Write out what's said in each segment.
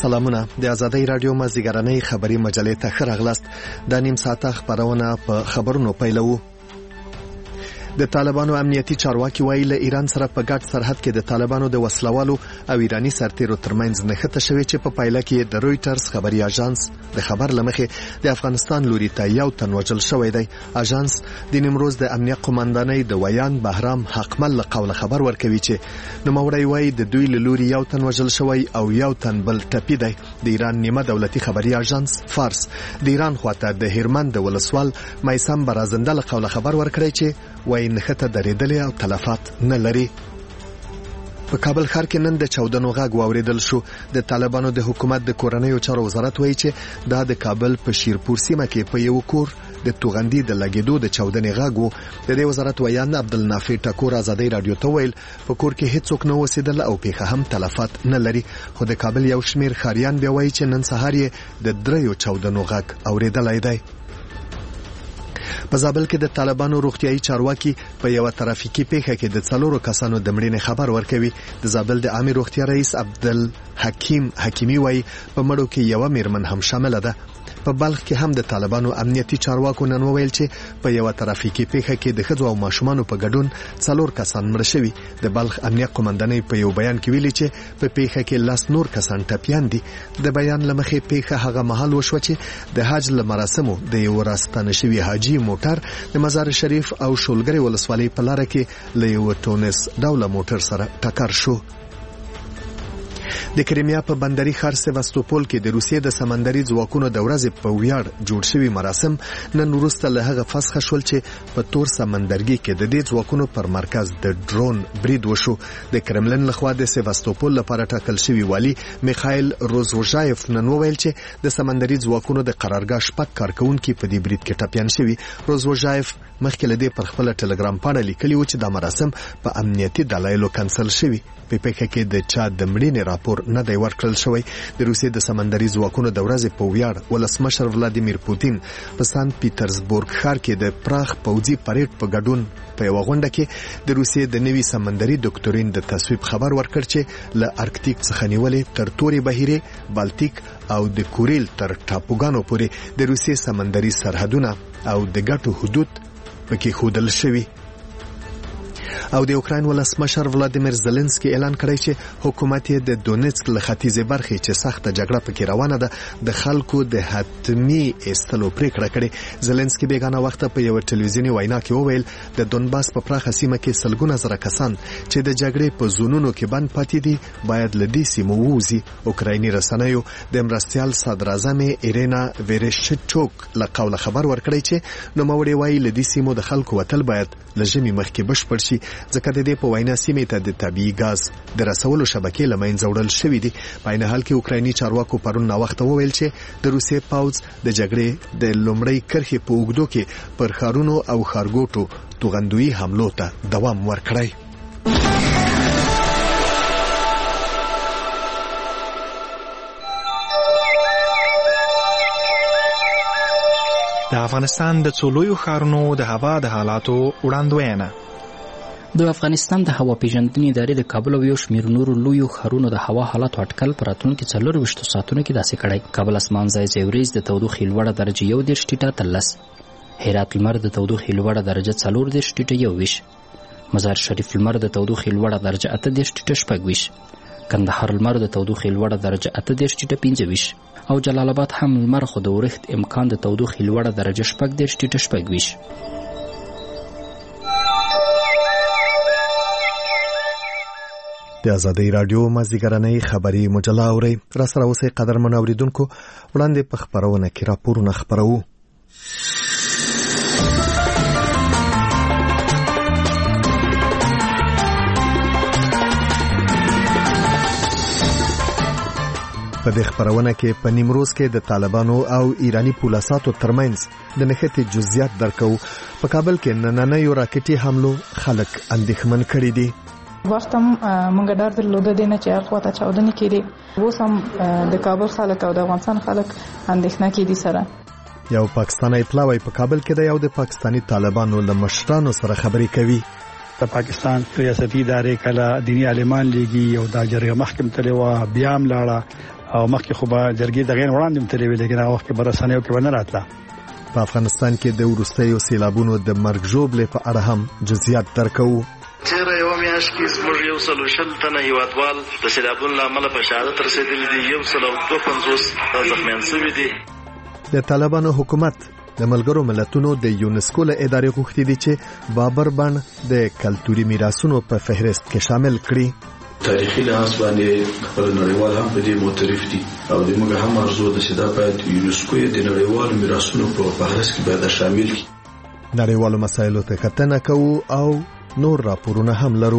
سلامونه. د آزادۍ رادیو مازیګرنۍ خبري مجلې ته ښه راغلاست. د نیم ساعته خبرونه په خبرونو پیلوو. د طالبانو امنیتي چارواکي وایي له ایران سره په ګډ سرحد کې د طالبانو د وسلوالو او ایرانی سرتیرو ترمنځ نښته شوې چې په پایله کې د رويټرز خبري اژانس د خبر لمخې د افغانستان لوري ته یو تن وژل شوی دی. اژانس د نیمروز د امنیت قومندانۍ د ویان بهرام حقمل له قوله خبر ورکوي چې نوموړی وایي د دوی له لوري یو تن وژل شوی او یو تن بل ټپي دی. د ایران نیمه دولتي خبري اژانس فارس د ایران خواته د هرمند د ولسوال میسم برازنده له قوله خبر ورکړی چې وای نښته درېدلې او تلفات نه لري. په کابل ښار کې نن د چاودنو غږ واوریدل شو. د طالبانو د حکومت د کورنیو چارو وزارت وایي چې دا د کابل په شیرپور سیمه کې په یو کور د توغندي د لګیدو د چاودنې غږ وو. د دې وزارت ویان عبدالنافع ټکور آزادۍ رادیو ته ویل په کور کې هیڅوک نه وسیدل او پیښه هم تلفات نه لري. خو د کابل یو شمیر خاریان بیا وایي چې نن سهار یې د 3 چاودنو غږ اوریدلای دی. په زابل کې د طالبانو روغتيایي چارواکي په یو ترافیکي پیښه کې د 4 کسانو د مړینې خبر ورکوي. د زابل د عامه روغتیا رئیس عبدالحکیم حکیمی وایي په مړو کې یو میرمن هم شامل ده. په بلخ کې هم د طالبانو امنیتي چارواکو نن وویل چې په یو ترافیکي پیښه کې د ښځو او ماشومانو په ګډون 4 کسان مړ شوي. د بلخ امنیت قومندانۍ په یو بیان کې ویلي چې په پیښه کې 10 نور کسان ټپيان دي. د بیان لمخې پیښه هغه مهال وشو چې د حج لمراسمو د یو راستانه شوی حاجی موټر د مزار شریف او شولګری ولسوالۍ په لار کې له یو ټونس ډوله موټر سره ټکر شو. د کریمیا په بندري ښار سیواستوپول کې د روسیې د سمندري ځواکونو د ورځې په ویاړ جوړ شوی مراسم نن وروسته له هغه فسخ شول چې په تور سمندرګي کې د دې ځواکونو پر مرکز د ډرون برید وشو. د کرملن لخوا د سیواستوپول لپاره ټاکل شوی والی میخایل روزوژایف نن وویل چې د سمندري ځواکونو د قرارګاه شپږ کارکونکو په دې برید کې ټپيان شوي. روزوژایف مخکې له دې پر خپل ټلګرام باندې لیکلی و چې د مراسم په امنیتي دلایلو کنسل شوی. په پیښه کې د چا د مړینې راپور نه دی ورکړل شوی. د روسیې د سمندري ځواکونو د ورځې په ویاړ ولسمشر ولادیمیر پوتین په سان پیټرزبورګ ښار کې د پراخ پوځي پریډ په ګډون په یو غونډه کې د روسیې د نوي سمندري ډاکټرین د تصویب خبر ورکړ چې له ارکټیک څخه نیولې تر توري بحیره بالټیک او د کوریل تر ټاپوګانو پورې د روسیې سمندري سرحدونه او د ګټو حدود پکې خودل شوی. او د اوکراین ولسمشر ولادیمیر زيلنسکي اعلان کړی چې حکومت یې د دونیتسک له ختیځې برخې چې سخته جګړه پکې روانه ده د خلکو د حتمی استلو پریکړه کړې. زيلنسکي بیگانه وخت په یو ټلویزیونی وینا کې وویل د دونباس په پراخه سیمه کې سلګونه زره کسان چې د جګړې په زونونو کې بند پاتې دي باید له دې سیمو ووزي. اوکرایني رسنیو د مرستيال صدر اعظم ایرینا ویرشچوک له قوله خبر ورکړی چې نوموړی وایي له دې سیمو د خلکو وتل باید له ژمي مخکې بشپړ شي ځکه د دې په وینا سیمې ته د طبيعي غاز د رسولو شبکې لمنځه وړل شوې دي. په عین حال کې اوکرایني چارواکو پرون وخت وویل چې د روسیې پوځ د جګړې د لومړۍ کرښې په اوږدو کې پر ښارونو او ښارګوټو توغندوي حملو ته دوام ورکړی. د افغانستان د څولویو ښارونو د هوا د حالاتو وړاندوینه. د افغانستان د هوا پیژندنې ادارې د کابل او یو شمېر نورو لویو ښارونو د هوا حالاتو اټکل په راتلونکي 24 ساعتونو کې داسې کړی. کابل اسمان ځای ځای وریځ د تودوخې لوړه درجه 21 ټیټه 13. هرات لمر د تودوخې لوړه درجه 14 ټیټه 21. مزار شریف لمر د تودوخې لوړه درجه 18 ټیټه 26. کندهار لمر د تودوخې لوړه درجه 18 ټیټه 25. او جلال آباد هم لمر خو د ورښت امکان د تودوخې لوړه درجه 14 ټیټه 26. د آزادۍ رادیو مازیګرنۍ خبري مجله اوري. را سره اوسئ قدرمن اوریدونکو. وړاندې په خبرونه کې راپورونه خبرو. په دې خبرونه کې په نیمروز کې د طالبانو او ایرانی پولیساتو ترمنځ د نښتې جزئیات درکو. په کابل کې نننۍ راکټي حملو خلک اندېښمن کړي دي. وخت هم مونږ ډار درلوده دینه چې هغه ته چاودنې کړي. اوس هم د کابل خلک او د افغانستان خلک اندېښنه کې دي سره. یو پاکستاني پلاوی په کابل کې د یو د پاکستاني طالبانو له مشرانو سره خبرې کوي. د پاکستان ریاستي ادارې کله دینی عالمان لیږي او د جرګه محکم تلوا بیا هم لاړه او مخکې خو به جرګې دغه وړاندې متلې وي لیکن هغه وخت کې برسانه او کې نه راتله. په افغانستان کې د وروستیو سیلابونو د مرګ ژوبلې په اړه هم جزئیات درکو. تیره یوه میاشت کې زموږ 120 تنه هیوادوال د سیلابونو له امله په شهادت رسېدلي دي، 152 زخمیان شوي دي. د طالبانو حکومت د ملګرو ملتونو د یونسکو له ادارې غوښتي دي چې بابر بڼ د کلتوري میراثونو په فهرست کې شامل کړي. تاریخي لحاظ باندې خپل نړیوال هم په دې معترف دي او د موږ هم ارزو د سیدا باید یونسکو د نړیوال میراثونو په فهرست کې باید شامل کړي. نړیوالو مسایلو ته کتنه کوو او نور راپورونه هم لرو.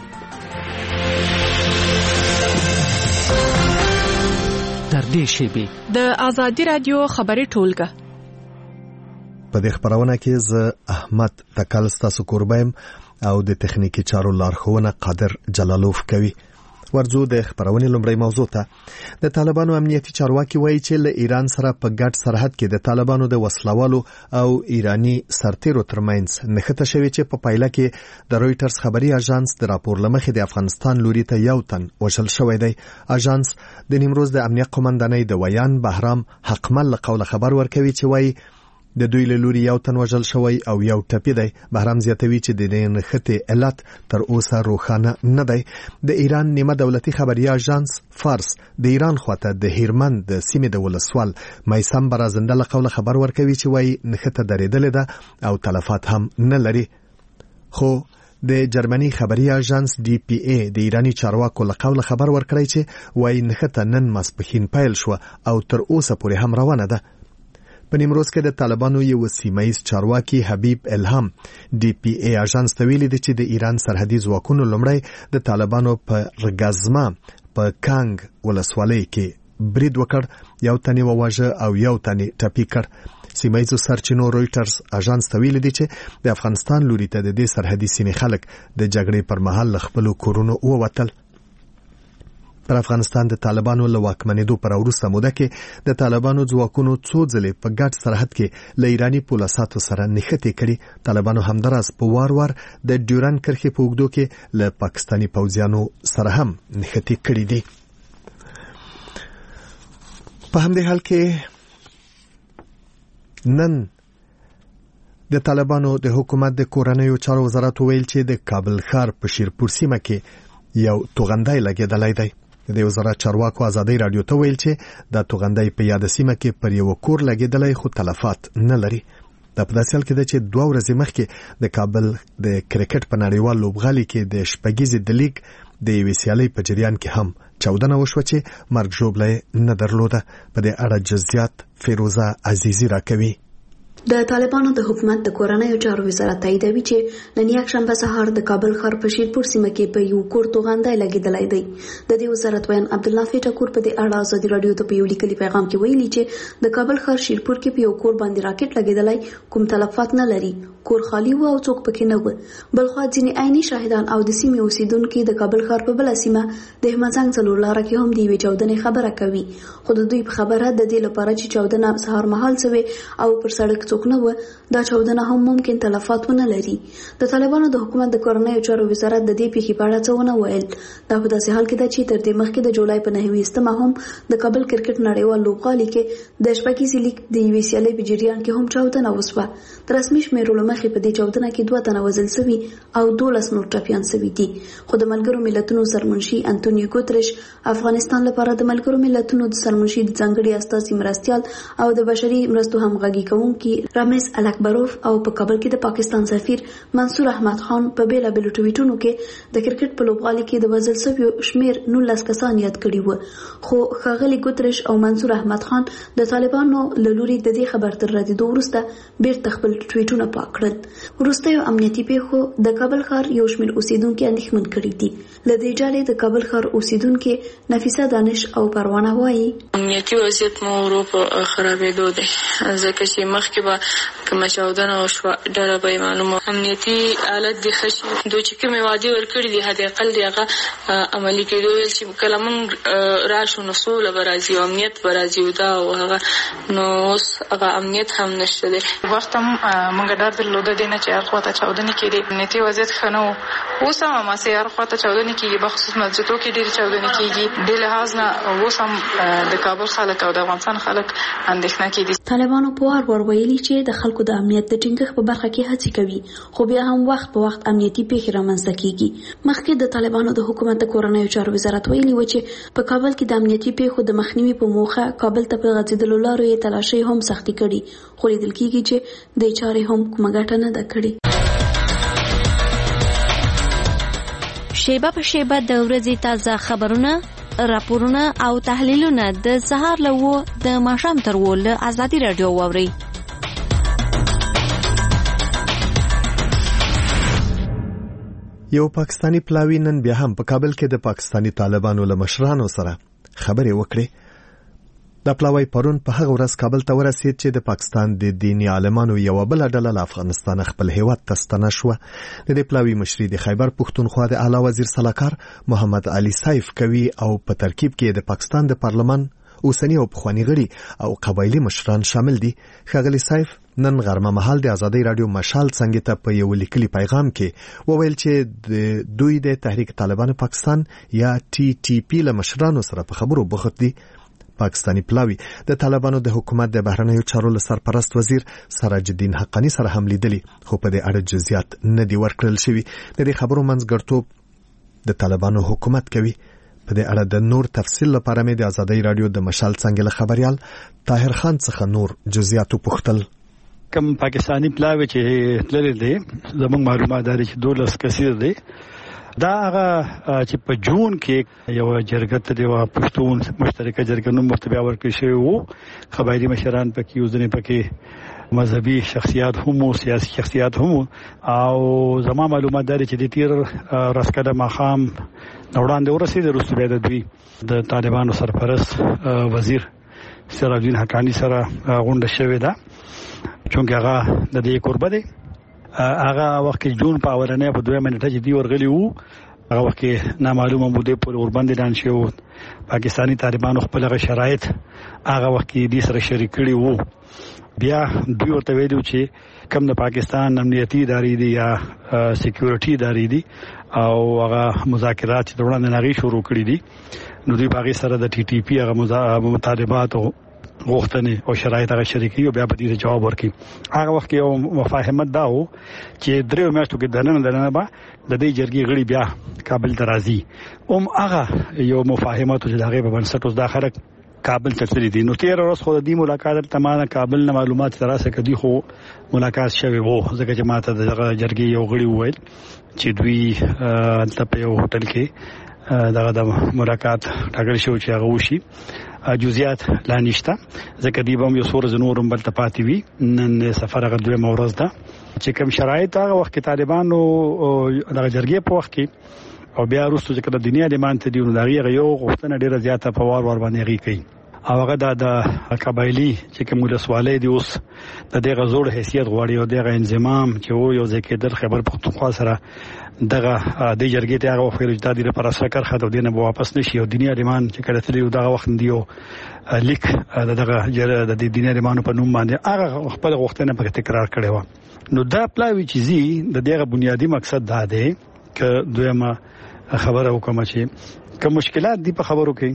در دې شیبې د آزادي رادیو خبري ټولګه په دې خبرونه کې زه احمد تکل ستاسو قربایم او د تخنیکی چارو لارښوونه قادر جلالوف کوي. ورځو د خبرونې لومړی موضوع ته. د طالبانو امنیتي چارواکي وایي چې له ایران سره په ګډ سرحد کې د طالبانو د وسلوالو او ایرانی سرتیرو ترمنځ نښته شوې چې په پایله کې د رويټرز خبري اژانس د راپور لمخې د افغانستان لوري ته یو تن وشل شوی دی. اژانس د نیمروز د امنیت قومندانۍ د ویان بهرام حقمل له قوله خبر ورکوي چې وایي د دوی له لوري یو تن وژل شوی او یو ټپي دی. بهرام زیاتوي چې د دې نښتې علت تر اوسه روښانه نه دی. د ایران نیمه دولتي خبري اژانس فارس د ایران خواته د هیرمند د سیمې د ولسوال میسم برازنده له قوله خبر ورکوي چې وایي نښته درېدلې ده او تلفات هم نه لري. خو د جرمني خبري اژانس DPA د ایرانی چارواکو له قوله خبر ورکړی چې وایي نښته نن ماسپښین پیل شو او تر اوسه پورې هم روانه ده. په نیمروز کې د طالبانو یو سیمایي چارواکي حبیب الهام DPA اژانس ته ویلي دی چې د ایران سرحدي ځواکونو لومړی د طالبانو په رګزما په کانګ ولسوالۍ کې برید وکړ، یو تن وواژه او یو تن ټپي کړ. سیمایي سرچینو رويټرز اژانس ته ویلي دی چې د افغانستان لوري ته د دې سرحدي سیمې خلک د جګړې پر مهال خپل کورونو ووتل. پر افغانستان د طالبانو له واکمنېدو پر وروسته موده کې د طالبانو ځواکونو څو ځلې په ګډ سرحد کې له ایرانی پولیساتو سره نښتې کړي. طالبانو همداراز په وار وار د ډیورن کرښې په اوږدو کې له پاکستاني پوځیانو سره هم نښتې کړي دي. په همدې حال کې نن د طالبانو د حکومت د کورنیو چارو وزارت ویل چې د کابل ښار په شیرپور سیمه کې یو توغندی لګېدلی دی. د وزارت چارواکو آزادي رادیو ته ویل چې د توغندی په یاد سیمه کې پر یو کور لګېدلی خو تلفات نه لري. د په داسې حال کې ده چې 2 ورځې مخکې د کابل د کرکټ په نړیوال لوبغالي کې د شپږیزې د لیګ د یوې سیالۍ په جریان کې هم چاودنه وشوه چې مرګ ژوبله نه درلوده. په دې اړه جزئیات فیروزه عزیزی راکوي. د طالبانو د حکومت د کورنیو چارو وزارت تاییدوي چې نن یکشنبه سهار د کابل ښار په شیرپور سیمه کې په یو کور توغندی لګېدلی دی. د دې وزارت ویان عبدالنافع ټکور په دې اړه آزادي رادیو ته په یو لیکلي پیغام کې ویلي چې د کابل ښار شیرپور کې په یو کور باندې راکټ لګېدلی، کوم تلفات نه لري، کور خالی و او څوک پکې نه و. بلخو ځینې عیني شاهدان او د سیمې اوسیدونکو د کابل ښار په بل سیمه د احمدزنګ څلور لاره کې هم د یوې چاودنې خبره کوي. خو د دوی په خبره د دې لپاره چې چاودنه سهار مهال شوه او پر سړک څوک نه و، دا چاودنه هم ممکن تلفات ونه لري. د طالبانو د حکومت د کورنیو چارو وزارت د دې پیښې په اړه څه ونه ویل. دا په داسې حال کې ده چې تر دې مخکې د جولای په 9 هم د کابل کرکټ نړیوال لوبغالي کې د شپږیزې لیګ د یوې سیالۍ په جریان کې هم چاودنه وشوه. تر رسمي شمیرو له مخې په دې چاودنه کې 2 تنه وژل شوي او 12 نور ټپیان شوي دي. خو د ملګرو ملتونو سرمنشي انټونیو ګوتریش افغانستان لپاره د ملګرو ملتونو د سرمنشي د ځانګړي استازي مرستيال او د بشري مرستو همغږي کوونکي رامز الاکبروف او په کابل کې د پاکستان سفیر منصور احمد خان په بیلابېلو ټویټونو کې د کرکټ په لوبغالي کې د وژل شویو شمیر 19 کسان یاد کړي وو. خو ښاغلي ګوتریش او منصور احمد خان د طالبانو له لوري د دې خبر تر ردېدو وروسته بیرته خپل ټویټونه پاک کړل. وروستیو امنیتي پیښو د کابل ښار یو شمیر اوسیدونکو اندېښمن کړي دي. له دې ډلې د کابل ښار اوسیدونکو نفیسه دانش او پروانه وایي امنیتي وضعیت مو ورو په خرابېدو دی، ځکه چې مخکې به کومه چاودنه وشوه ډډه به یې معلومه. امنیتي حالت دې ښه شي. دوی چې کومې وعدې ورکړي دي حد اقل د هغه عملي کېدو ویل چې کله موږ راشو نو سوله به راځي او امنیت به راځي او دا او هغه نو اوس هغه امنیت هم نشته دی. وخت هم موږ ډار درلوده دی نه چې هر خواته چاودنې کېدې. امنیتي وضعیت ښه نه و. اوس هم هماسې هر خواته چاودنې کېږي، بخصوص مسجدو کې ډېرې چاودنې کېږي. دې لحاظ نه اوس هم د کابل خلک او د افغانستان خلک اندېښنه کې دي. طالبانو په وار ویلي چې د خلکو د امنیت د ټینګښت په برخه کې هڅې کوي، خو بیا هم وخت په وخت امنیتي پیښې رامنځته کیږي. مخکې د طالبانو د حکومت د کورنیو چارو وزارت ویلي و چې په کابل کې د امنیتي پیښو د مخنیوي په موخه کابل ته په غځېدلو لارو یې تلاشۍ هم سختي کړي، خو لیدل کېږي چې دې چارې هم کومه ګټه نه ده کړې. شیبه په شیبه د ورځې تازه خبرونه، راپورونه او تحلیلونه د سهار له 9 د ماښام تر 10 له ازادي رادیو واورئ. یو پاکستانی پلاوی نن بیا هم په کابل کې د پاکستانی طالبانو له مشرانو سره خبرې وکړې. د پلاوی پرون په هغه ورځ کابل ته ورسېد چې د پاکستان د دیني عالمانو یو بل ډله له افغانستان خپل هیواد ته ستنه شوه. د دې پلاوی مشري د خیبر پښتونخوا د اعلی وزیر سلاکار محمد علي سیف کوي او په ترکیب کې د پاکستان د پارلمان اوسنی او پخوانی غړي او قبایلی مشران شامل دي. ښاغلي سیف نن غرمه مهال د ازادي رادیو مشال څنګه ته په یو لیکلي پیغام کې وویل چې د دوی د تحریک طالبان پاکستان یا TTP له مشرانو سره په خبرو بوخت دي. پاکستانی پلاوی د طالبانو د حکومت د بهرنیو چارو سرپرست وزیر سراج الدین حقانی سره هم لیدلی، خو په دې اړه جزئیات نه دی ورکړل شوی. د دې خبرو منځګړیتوب د طالبانو حکومت کوي. په دې اړه د نور تفصیل لپاره مې د ازادي رادیو د مشال څنګه له خبريال طاهر خان څخه نور جزئیات پوښتل. کوم پاکستانی پلاوی چې تللی دی زموږ معلومات لري چې 12 کسیر دی. دا هغه چې په جون کې یو جرګه ته د پښتون مشترکه جرګه نوم مرتبه ورکړی شوی وو. قبایلی مشران پکې وزنه پکې مذهبي شخصیات هم سیاسي شخصیات هم او زموږ معلومات لري چې د تیر راسکده مخام وړاندې ورسېد وروسته بیا د دوی د طالبانو سرپرست وزیر سراج الدین حقانی سره غونډه شوې ده چونکه هغه د دې قربه دی. هغه وخت جون په اولنې په 2 منټه چې دی ورغلی وو هغه وخت نامعلومه موده پر اوربند دان شو. پاکستانی طالبانو خپل شرایط هغه وخت دې سره شریک کړي وو. بیا دوی ورته ویلو چې کوم د پاکستان امنیتي ادارې دي یا سکیورټي ادارې دي او هغه مذاکرات چې وړاندې نغې شروع کړې دي نو دوی باغې سره د TTP هغه مطالبات او غوښتنې او شرایط هغه شریکي او بیا په دې جواب ورکړي. هغه وخت یو مفاهمت دا و چې 3 میاشتو کې دننه به د دې جرګې غړي بیا کابل ته راځي. هغه یو مفاهمت چې هغه په بنسټ اوس داخله کابل ته تللی دي. نو 13 ورځې خو د دې ملاقات تمامه کابل نه معلومات تراسه کدي خو ملاقات شوی وو ځکه چې ماته د جرګې یو غړي وویل چې دوی په یو هوټل کې دغه د ملاقات ټاکل شو چې هغه وشي. جزئیات لا نشته ځکه دی به یو سور زنورم بل ته پاتې وي. نن سفر هغه 2 مورز ده چې کوم شرایط هغه وخت طالبانو دغه جرګې په وخت کې او بیا وروسته چې د دنیا د مان ته دی نو دا یو غوښتنه ډیره زیاته په وار باندې غي کوي. او هغه د قبایلی چې کوم ولسوالۍ دی اوس د دې غزوړ حیثیت غواړي او دغه انضمام چې وو یو ځکه در خبر پختونخوا سره دغه د جرګې ته هغه وخت د دې لپاره سکر خاطر دینه به واپس نشي او دنیا لمان چې کله تللی دغه وخت دیو لیک دغه د دنیا لمانو په نوم باندې هغه خپل غوښتنه په تکرار کړي و. نو دا پلاوی چیزی د دغه بنیادی مقصد دا دی چې دویمه خبره وکړم چې کوم مشکلات دي په خبرو کې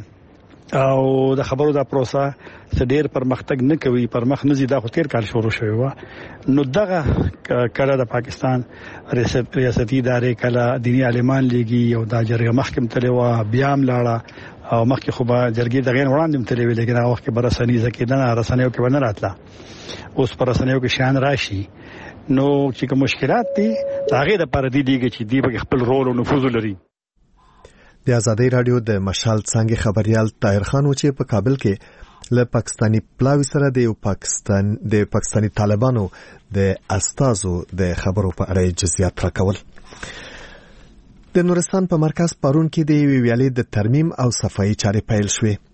او د خبرو دا پروسه چې ډیر پرمختګ نه کوي پرمخ نه زی دا خو تیر کال شروع شوی و. نو دغه کله د پاکستان ریاستي ادارې کله دینی عالمان لیږي او دا جرګه محکم تلې و بیا هم لاړه او مخکې خو به جرګې دغه وړاندې تلې وی لیکن هغه وخت کې برسنی ځکه نه رسنیو کې ونه راتله. اوس پر رسنیو کې شان راشي نو چې کوم مشکلات دي هغه د پر دې دیږي چې دی به خپل رول او نفوذ لري. د ازادي رادیو د مشال څنګه خبريال طاهر خان و چې په کابل کې له پاکستانی پلاوی سره د پاکستانی طالبانو د استازو د خبرو په اړه جزئیات راکول. د نورستان په مرکز پرون کې د ویالې د ترمیم او صفایي چارې پیل شوې.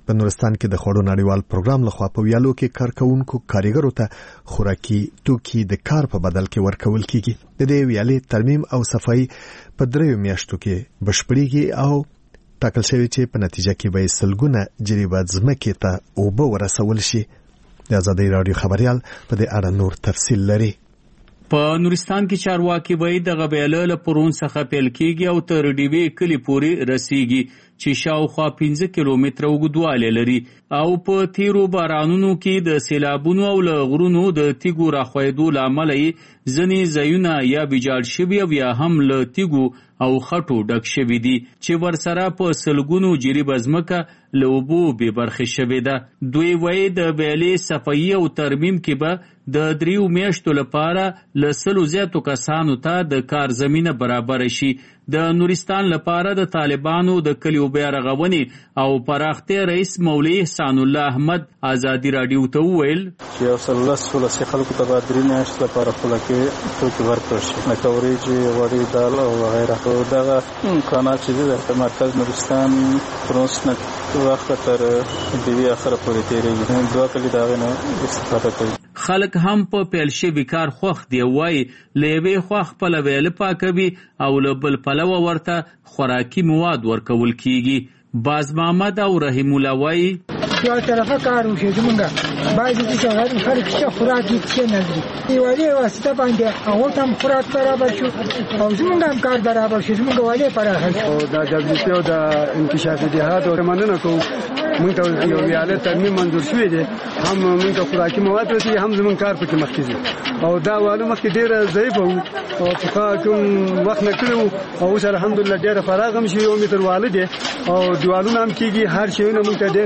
په نورستان کې د خوړو نړیوال پروګرام لخوا په ویالو کې کارکونکو کارګرو ته خوراکي توکي د کار په بدل کې ورکول کیږي. د دې ویالې ترمیم او صفایي په 3 میاشتو کې بشپړیږي او ټاکل شوی چې په نتیجه کې به سلګونه جریبه ځمکې ته اوبه ورسول شي. د آزادۍ راډیو خبريال په دې اړه نور تفصیل لري. په نورستان کې چارواکي وایي د غبیاله له پرون څخه پیل کیږي او تر ډیوې کلی پورې رسیږي چې شاوخوا 15 کیلومتره اوږدوالی لري او په تیرو بارانونو کې د سیلابونو او له غرونو د تیږو راخوېدو له امله یې ځینې ځایونه یا ویجاړ شوي او یا هم له تیږو او خټو ډک شوي دي چې ورسره په سلګونو جریبه ځمکه له اوبو بې برخې شوې ده. دوی وایي د ویالې صفایي او ترمیم کې به د 3 میاشتو لپاره له 100 زیاتو کسانو ته د کار زمینه برابر شي. د نورستان لپاره د طالبانو د کلیو بیا رغونې او پراختیا رئیس مولوي احسان الله احمد آزادي راډیو ته وویل چې یو څلورلس خلکو ته به 3 میاشتې لپاره خوراکي توکي ورکړل شي، لکه وریجې، غوړي، دال او وغیره. دغه امکانات چې دي د مرکز نورستان پرونس وخت تر دیوی اخره پورې تیریږي، 2 کلی د هغې نه استفاده کوي. خلک هم په پیل شوي کار خوښ دي. وایي له یوې خوا خپله ویاله پاکوي او له بل پلوه ورته خوراکي مواد ورکول کیږي. باز محمد او رحیم الله وایي یو طرفه کار وشي زمونږ باید چې خلک څه خوراک یې نه لري، دیوالې واسطه باندې هغو ته هم خوراک برابر شو او زمونږ هم کار برابر شي، زمونږ والې پراخه شي. او د WFP او د انکشافي جهاد او مننه کوو موږ ته یو ویاله ترمیم منظور شوی دی، هم موږ ته خوراکي مواد رسېږي، هم زمونږ کار پکې مخکې ځي. او دا واله مخکې ډېره ضعیفه وو او پخوا کوم وخت نه کړی وو او اوس الحمدلله ډېره فراغ هم شوي، 1 متر واله دی او دیوالونه هم کېږي، هر شیونه موږ ته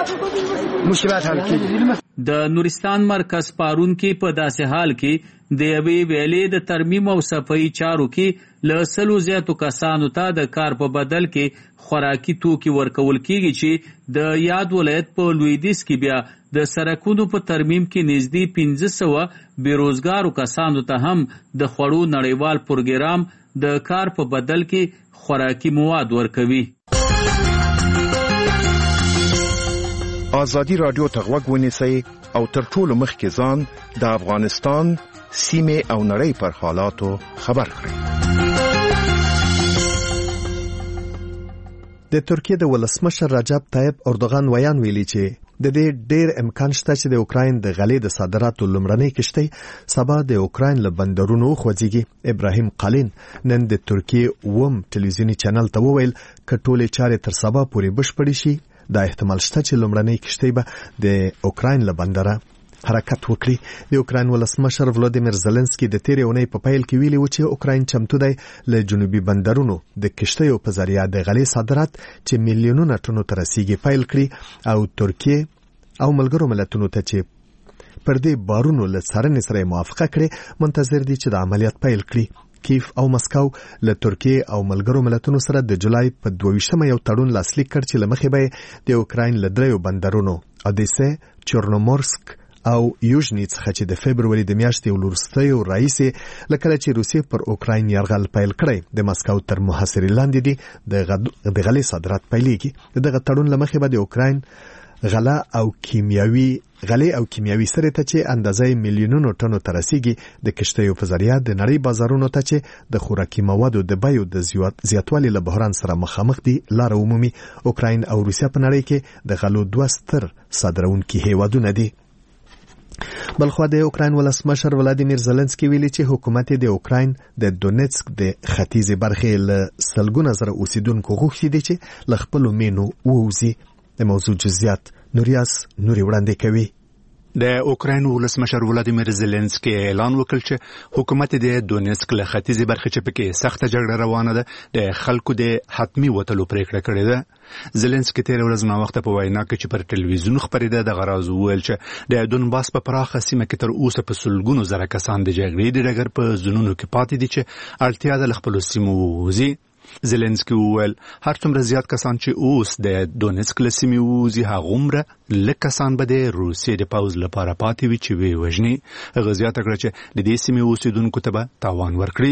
ډېر مشکلات حل کېږي. د نورستان مرکز پارون کې په داسې حال کې د یوې ویالې د ترمیم او صفایي چارو کې له 100 زیاتو کسانو ته د کار په بدل کې خوراکي توکي ورکول کیږي چې د یاد ولایت په لویدیځ کې بیا د سرکونو په ترمیم کې نږدې 1500 بیروزګارو کسانو ته هم د خوړو نړیوال پروګرام د کار په بدل کې خوراکي مواد ورکوي. آزادی رادیو ته غوږ ونیسئ او تر ټولو مخکې ځان د افغانستان سیمې او نړۍ پر حالاتو خبر کړئ. د ترکیه د ولسمشر رجب طیب اردوغان ویان ویلي چې د دې ډېر امکان شته چې د اوکراین د غلې د صادراتو لومړنۍ کښتۍ سبا د اوکراین له بندرونو وخوځېږي. ابراهیم قالین نن د ترکیه وم ټلویزیوني چینل ته وویل که ټولې چارې تر سبا پورې بشپړې شي دا احتمال شته چې لومړنۍ کښتۍ به د اوکراین له بندره حرکت وکړي. د اوکراین ولسمشر ولادیمیر زلنسکي د تیرې اونۍ په پیل کې ویلي و چې اوکراین چمتو دی له جنوبي بندرونو د کښتیو په ذریعه د غلې صادرات چې میلیونونه ټنو ته رسیږي پیل کړي او ترکیه او ملګرو ملتونو ته چې پر دې بارونو له څارنې سره موافقه کړي منتظر دي چې د عملیات پیل کړي. کیف او مسکو له ترکیه او ملګرو ملتونو سره د جولای په 22 یو تړون لاسلیک کړ چې لمخې به د اوکراین له 3 بندرونو اودیسه، چورنومورسک او یوژنی څخه چې د فبروري د میاشتې ولورستیو رئیسي لکه چې روسیې پر اوکراین یرغل پیل کړی د مسکو تر محاصرې لاندې دي د غلې صادرات پیلېږي. دغه تړون لمخې به د اوکراین غله او کیمیاوي سره ته چې اندازې میلیونونو ټنو ته رسیږي د کښتیو په ذریعه د نړۍ بازارونو ته چې د خوراکي موادو د بیو د زیاتوالي له بحران سره مخامخ دي لاره عمومي. اوکراین او روسیا په نړۍ کې د غلو 2 ستر صادرونکي هیوادونه دي. بلخوا د اوکراین ولسمشر ولادیمیر زلنسکي ویلي چې حکومت د اوکراین د دونیتسک د ختیځې برخې له سلګونه زره اوسیدونکو غوښتي دي چې له خپلو مینو ووځي. د موضوع جزئیات نوریاس نوري وړاندې کوي. د اوکراین ولسمشر ولادیمیر زلنسکي اعلان وکړ چې حکومت د دونیتسک له ختیځې برخې چې پکې سخته جګړه روانه ده د خلکو د حتمی وتلو پریکړه کړې ده. زلنسکي تیر ورځ نو وخت په وینا کې چې پر ټلویزیون خبرېده د غراز ویل چې د دونباس په پراخه سیمه کې تر اوسه په سلګونو زره کسان د جګړې د ډګر په زونونو کې پاتې دي چې اړتیا ده له خپلو سیمو ووځي. زلنسکي وویل هر څومره زیات کسان چې اوس د دونیتسک له سیمې ووځي هغومره لږ کسان به د روسیې د پوځ لپاره پاتې وي چې ویې وژني. هغه زیاته کړه چې د دې سیمې اوسیدونکو ته به تاوان ورکړي.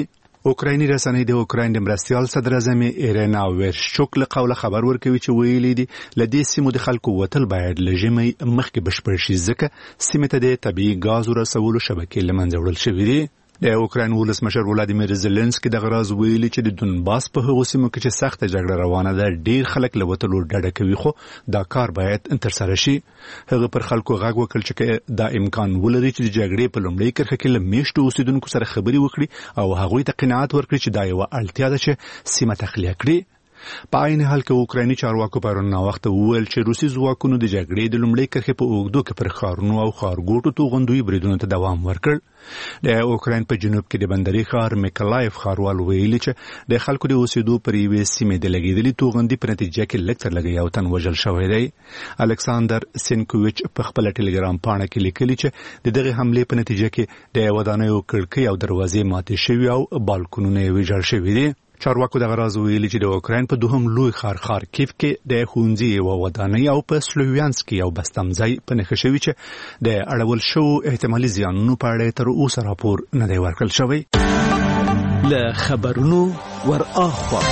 اوکرایني رسنۍ د اوکراین د مرستیال صدر اعظم ایرینا ورشچوک له قوله خبر ورکوي چې ویلي دي لدې سیمو د خلکو وتل باید له ژمي مخکې بشپړ شي ځکه سیمې ته د طبیعي ګازو رسولو شبکې له منځه وړل شوي دي. د اوکراین ولسمشر ولادیمیر زيلنسکي د غراز ویلي چې د دونباس په هغو سیمو کې چې سخته جګړه روانه ده ډیر خلک له وتلو ډډه کوي خو دا کار باید ترسره شي. هغه پر خلکو غږ وکړ چې دا امکان ولري چې د جګړې په لومړۍ کرښه کې له میشتو اوسیدونکو سره خبري وکړي او هغوی ته قناعت ورکړي چې دا یو اړتیا ده چې سیمه تخلیه کړي. په عین حال کې اوکرایني چارواکو پرون وخت وویل چې روسي ځواکونو د جګړې د لومړۍ کرښې په اوږدو کې پر ښارونو او ښارګوټو توغندوي بریدونو ته دوام ورکړ. د اوکراین په جنوب کې د بندري ښار میکلایف ښاروال ویلي چې د خلکو د اوسېدو پر یوې سیمې د لګېدلې توغندي په نتیجه کې لږ تر لږه یو تن وژل شوی دی. الکساندر سینکوویچ په خپل ټلګرام پاڼه کې لیکلي چې د دغه حملې په نتیجه کې د ودانیو کړکۍ او دروازې ماتې شوي او بالکونونه یې ویجاړ شوي دي. چارواکو دغه راز ویلي چې د اوکراین په دوهم لوی ښار خارکیف کې د ښوونځي یوه ودانۍ او په سلوویانسک کې یو بستمځای په نښه شوي چې د اړول شوو احتمالي زیانونو په اړه تر اوسه راپور نه دی ورکړل شوی. له خبرونو ورآخوا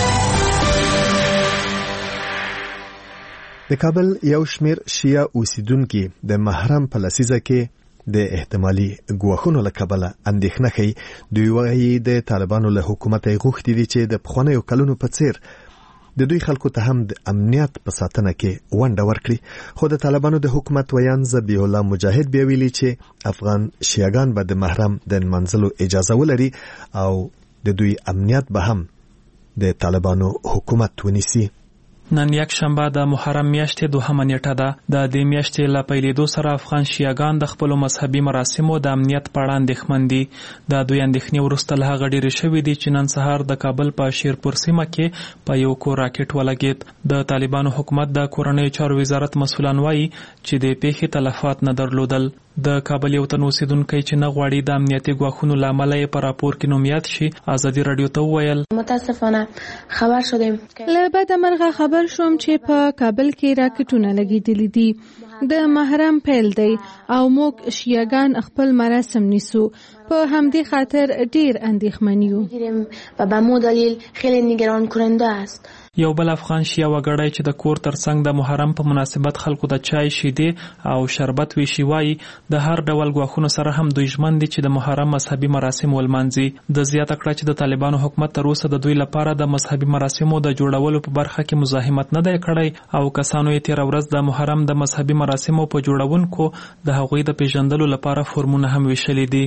د کابل یو شمیر شیعه اوسیدونکي د محرم په لسیزه کې د احتمالي ګواښونو له کبله اندېښنه ښیي. دوی وایي د طالبانو له حکومته یې غوښتي دي چې د پخوانیو کلونو په څیر د دوی خلکو ته هم د امنیت په ساتنه کې ونډه ورکړي. خو د طالبانو د حکومت ویان ذبیح الله مجاهد بیا ویلي چې افغان شیعاګان به د محرم د نمنځلو اجازه ولري او د دوی امنیت به هم د طالبانو حکومت ونیسي. نن یک شنبه د محرم میاشتې 2 نیټه ده. د دې میاشتې له پیلېدو سره افغان شیعاګان د خپلو مذهبي مراسمو د امنیت په اړه اندېښمن دي. د دوی اندېښنې وروسته له هغه ډېرې شوې دي چې نن سهار د کابل په شیرپور سیمه کې په یو کور راکټ ولګېد. د طالبانو حکومت د کورنیو چارو وزارت مسؤلان وایي چې د پیښې تلفات نه درلودل. د کابل یو تن اوسیدونکی چې نه غواړي د امنیتي ګواښونو له امله یې په راپور کې نومیات شي ازادي راډیو ته وویل متاسفانه خبر شدیم له بده مرغه خبر شوم چې په کابل کې راکټونه لګېدلي دي. د محرم پیل دی او موږ شیعاګان خپل مراسم نیسو. په همدې خاطر ډیر اندېښمن یو و به مو دلیل خیلی نگران کننده است. یو بل افغان شیعه وګړی چې د کور ترڅنګ د محرم په مناسبت خلکو ته چای، شیدې او شربت ویشي وایي د هر ډول ګواښونو سره هم دوی ژمن دي چې د محرم مذهبي مراسم ولمانځي. د زیاته کړه چې د طالبانو حکومت تر اوسه د دوی لپاره د مذهبي مراسمو د جوړولو په برخه کې مزاحمت نه دی کړی او کسانو یې تېره ورځ د محرم د مذهبي مراسمو په جوړونکو د هغوی د پیژندلو لپاره فورمونه هم ویشلي دي.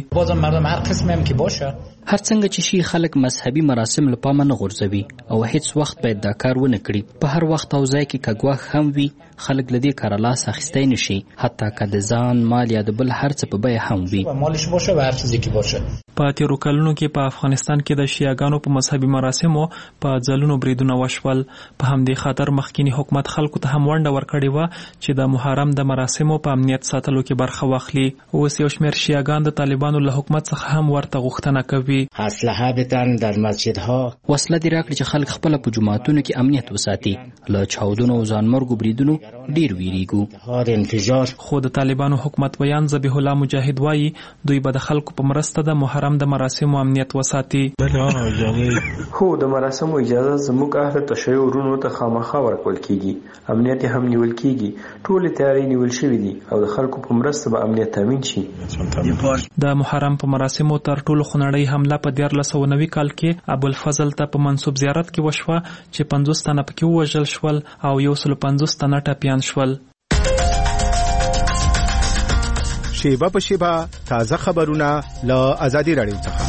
هر څنګه چې شي خلک مذهبي مراسم له پامه نه غورځوي او هیڅ وخت باید دا کار ونه کړي. په هر وخت او ځای کې که ګواښ هم وي خلک له دې کاره لاس اخیستی نه شي، حتی که د ځان مال یا د بل هر څه په بیه هم وي. په تیرو کلونو کې په افغانستان کې د شیعاګانو په مذهبي مراسمو په ځلونو بریدونه وشول. په همدې خاطر مخکینی حکومت خلکو ته هم ونډه ورکړې وه چې د محرم د مراسمو په امنیت ساتلو کې برخه واخلي. اوس یو شمېر شیعاګان د طالبانو له حکومت څخه هم ورته غوښتنه کوي. اسلحه بتن در مسجدها وسله دې راکړي چې خلک خپل په جماعتونو کې امنیت وساتي. له چاودنو او ځانمرګو بریدونو ډیر ویریږو. خو د طالبانو حکومت ویان ذبیح الله مجاهد وایي دوی به د خلکو په مرسته د محرم د مراسمو امنیت وساتي. هو د مراسمو اجازه زموږ اهل تشیع ورونو ته خامخا ورکول کیږي، امنیت هم نیول کیږي، ټول تیاری نیول شوی دي او د خلکو په مرسته به امنیت تامین شي. د محرم په مراسمو تر ټولو خونړۍ حمله په 1490 کال کې ابوالفضل ته په منصوب زیارت کې وشوه چې 50 تنه پکې ووژل شول او 150 تنه ټپیان شول. شیبه په شیبه تازه خبرونه له آزادي راډیو څخه.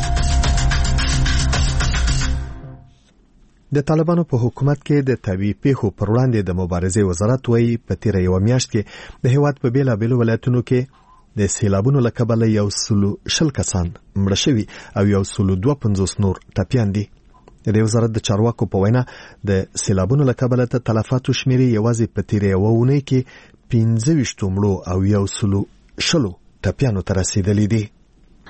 د طالبانو په حکومت کې د طبيعي پیښو پر وړاندې د مبارزې وزارت وایي په تیره یو میاشت کې د هیواد په بیلابیلو ولایتونو کې د سیلابونو له کبله 120 کسان مړه شوي او 152 نور ټپیان دي. د وزارت د چارواکو په وینا د سیلابونو له کبله ته تلفاتو شمیرې یوازې په تیره یوه اونۍ کې 25 مړو او 110 ټپیانو ته رسیدلي دي.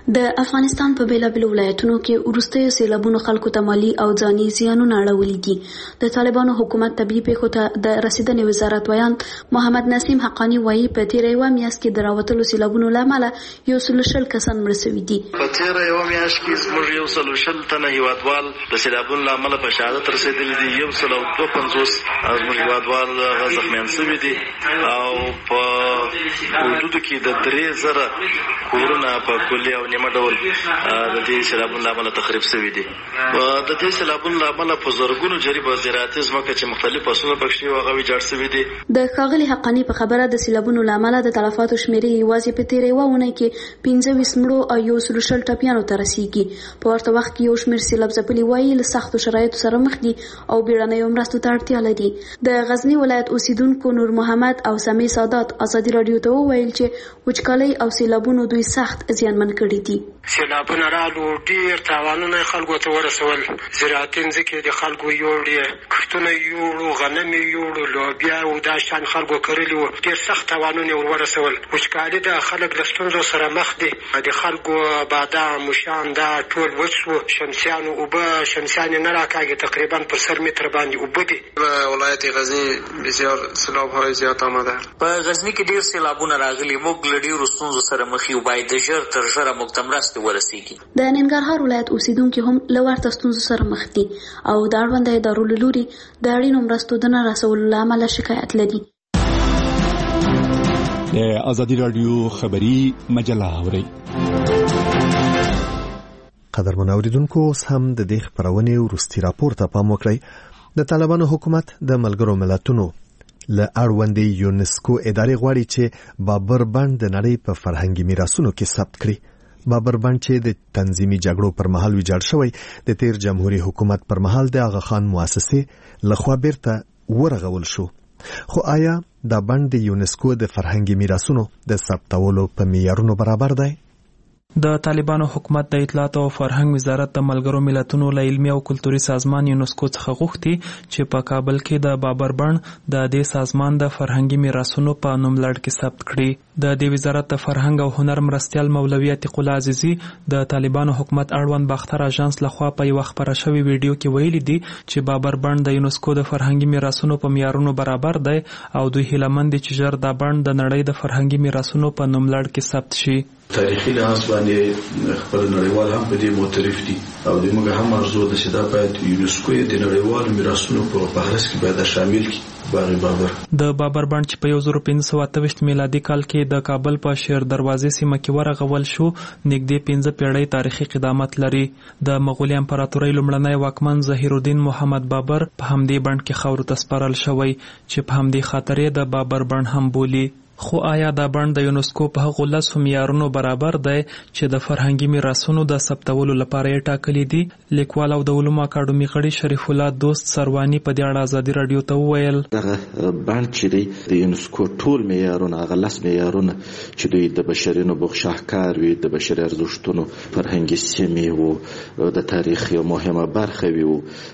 د افغانستان په بیلابیلو ولایتونو کې وروستیو سیلابونو خلکو ته مالي او ځاني زیانونه اړولي دي. د طالبانو حکومت طبي پیښو ته د رسیدنې وزارت ویان محمد نسیم حقانی وایي په تیره یوه میاشت کې د راوتلو سیلابونو له امله 140 کسان مړه شوي دي. په تیره یوه میاشت کې زموږ 140 تنه هیوادوال د سیلابونو له امله په شهادت رسېدلي دي. 152 زموږ هیوادوال زخمیان شوي دي او په حدودو کې د 3000 کورونه په کلي او نیمه ډول د دې سیلابونو له امله تخریب شوي دي. د دې سیلابونو له امله په زرګونو جریبه زراعتي ځمکه چې مختلف فصلونه پکې وو هغه ویجاړ شوي دي. د ښاغلي حقانی په خبره د سیلابونو له امله د تلفاتو شمیرې یوازې په تیره یوه اونۍ کې 25 مړو او 140 ټپیانو ته رسیږي. په ورته وخت کې یو شمېر سیلاب ځپلي وایي له سختو شرایطو سره مخ دي او بیړنیو مرستو ته اړتیا لري. د غزني ولایت اوسیدونکو نور محمد او سمیع سادات ازادي رادیو ته وویل چې وچکالۍ او سیلابونو دوی سخت زیانمن کړي دي. سیلابونه رالو ډیر تاوانونه خلکو ته ورسول. زراعتي ځمکې د خلکو یوړې، کښتونه یوړو، غنم یوړو، لوبیا او دا شان خلکو کرلي وو. ډیر سخت تاوانونه ورسول. وچکالي د خلک له ستونزو سره مخ دي. د خلکو بادام شان دا ټول وڅو. شمسیانو اوبه شمسیان نه راکاږي، تقریبا پر 100 متر باندې اوبه دي. ولایت غزنی بسیار سیلاب های زیات آمده. په غزنی کې ډیر سیلابونه راغلي. موږ له ډیرو ستونزو سره مخ یو. باید د ژر تر ژره موږ ته مرستې ورسیږي. د ننګرهار ولایت اوسیدونکي هم له ورته ستونزو سره مخ دي او د اړونده ادارو له لوري د اړینو مرستو د نه رسولو له امله شکایت لري. د ازادي رادیو خبری مجله اوري. قدرمن اوریدونکو اوس هم د دې خبرونې وروستي راپور ته پام وکړئ. د طالبانو حکومت د ملګرو ملتونو له اړوندې یونسکو ادارې غواړي چې بابر بند د نړۍ په فرهنګي میراثونو کې ثبت کړي. بابر بند چې د تنظیمي جګړو پر مهال ویجاړ شوی د تیر جمهوریت حکومت پر مهال د آغا خان مؤسسې لخوا بیرته ورغول شو. خو آیا دا بند د یونسکو د فرهنګي میراثونو د ثبتولو په معیارونو برابر دی؟ د طالبانو حکومت د اطلاعات او فرهنګ وزارت د ملګرو ملتونو له علمي او کلتوري سازمان یونسکو څخه غوښتي چې په کابل کې د بابر بند د دې سازمان د فرهنګي میراثونو په نوم لړ کې ثبت کړي. د دې وزارت د فرهنګ او هنر مرستیال مولوی عتیق الله عزیزي د طالبانو حکومت اړوند باختر اژانس لخوا په یو خبره شوی ویډیو کې ویلي دي چې بابر بند د یونسکو د فرهنګي میراثونو په معیارونو برابر دی او دوی هیلمن دي چې ژر دا بند د نړۍ د فرهنګي میراثونو په نوم لړ کې ثبت شي. تاریخي لحاظ باندې خپل نړیوال هم په دې معترف دي او د موږ هم ارزو د سیدا باید یونسکو د نړیوال میراثونو په فهرست کې باید شامل کړي. بابر د بابر بند چې په 1528 میلادي کال کې د کابل په شیر دروازې سیمه کې ورغول شو نږدې 15 پیړۍ تاریخي قدامت لري. د مغولي امپراتورۍ لومړنی واکمن ظهیر الدین محمد بابر په همدې بند کې خاورو ته سپارل شوی چې په همدې خاطر یې د بابر بند هم بولي. خو آیا دا بند د یونسکو په هغو 10 معیارونو برابر دی چې د فرهنګي میراثونو د ثبتولو لپاره یې ټاکلي دي؟ لیکوال او د علومو اکاډمي غړي شریف الله دوست سروانی په دې اړه ازادي رادیو ته وویل دغه بند چې دی د یونسکو ټول معیارونه هغه 10 معیارونه چې دوی د بشري نبوغ شاهکار وي، د بشري ارزښتونو فرهنګي سیمې وو، د تاریخ یو مهمه برخه وي،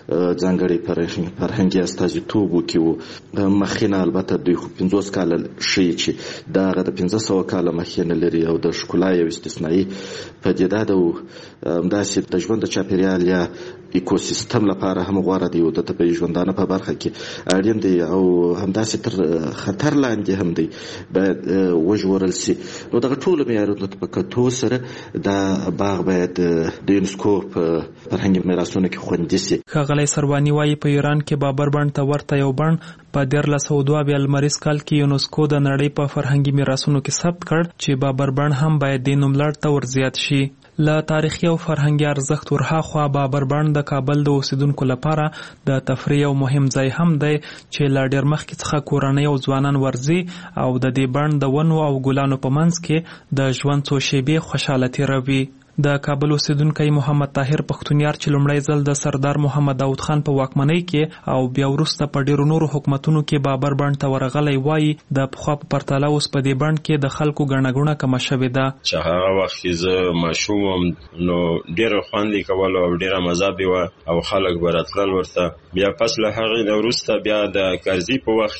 ځانګړي فرهنګي استازیتوب وکړي. مخینه البته دوی 50 کال شي چې دا د 1500 کال مخینه لري او د ښکلا یو استثنایی پدیده ده او همداسې د ژوند د چاپیریال یا ایکوسیستم لپاره هم غوره دی او د طبیعي ژوندانه په برخه کې اړین دی او همداسې تر خطر لاندې هم دی باید وژغورل شي. نو دغه ټول معیارونو ته په کتو سره دا باغ باید د یونسکو په فرهنګي میراثونو کې خوندي شي. ښاغلی سرواني وایي په ایران کې بابر بند ته ورته یو بند په 1302 لمریز کال کې یونسکو د نړۍ په فرهنګي میراثونو کې ثبت کړ چې بابر بند هم باید د نوم لړ ته ورزیات شي. له تاریخي او فرهنګي ارزښت ورهاخوا بابر بند د کابل د اوسیدونکو لپاره د تفریح او مهم ځای هم دی چې لا ډېر مخکې څخه کورنۍ او ځوانان ورځي او د دې بند د ونو او ګلانو په منځ کې د ژوند څو شېبې خوشحاله تېروي. د کابل اوسیدونکی محمد طاهر پښتونیار چې لومړی ځل د سردار محمد داود خان په واکمنۍ کې او بیا وروسته په ډیرو نورو حکومتونو کې بابر بند ته ورغلی وایي د پخوا په پرتله اوس په دې بند کې د خلکو ګڼه ګوڼه کمه شوې ده. چې هغه وخت کې زه ماشوم وم نو ډېره خوند یې کول او ډېره مزه به وه او خلک به راتلل ورته. بیا پس له هغې نه وروسته بیا د کرزي په وخت کې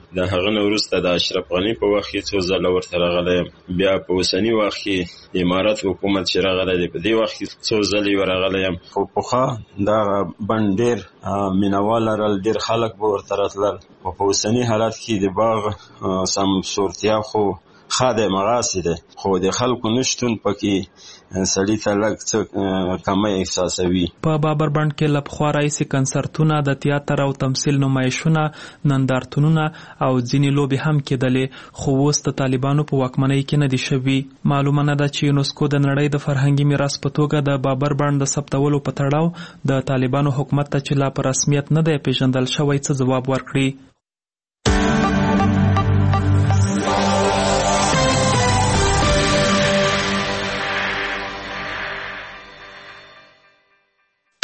د هغه نه وروسته د اشرف غني په وخت کې څو ځله ورته راغلی یم. بیا په اوسني وخت کې امارت حکومت چې راغلی دی په دې وخت کې څو ځلې ورغلی یم. خو پخوا دا بڼ ډېر مینوال لرل، ډېر خلک به ورته راتلل. په اوسني حالت کې د باغ سمسورتیا خو ښه دی، مغاسې دی، خو د خلکو نشتون پکې سړي ته لږ څه کمی احساسوي. په بابر بڼ کې له پخوا راهیسې کنسرتونه، د تیاتر او تمثیل نمایشونه، نندارتونونه او ځینې لوبې هم کېدلې، خو اوس د طالبانو په واکمنۍ کې نه دي شوي. معلومه نه ده چې یونسکو د نړۍ د فرهنګي میراث په توګه د بابر بڼ د ثبتولو په تړاو د طالبانو حکومت ته چې لا په رسمیت نه دی پیژندل شوی څه ځواب ورکړي.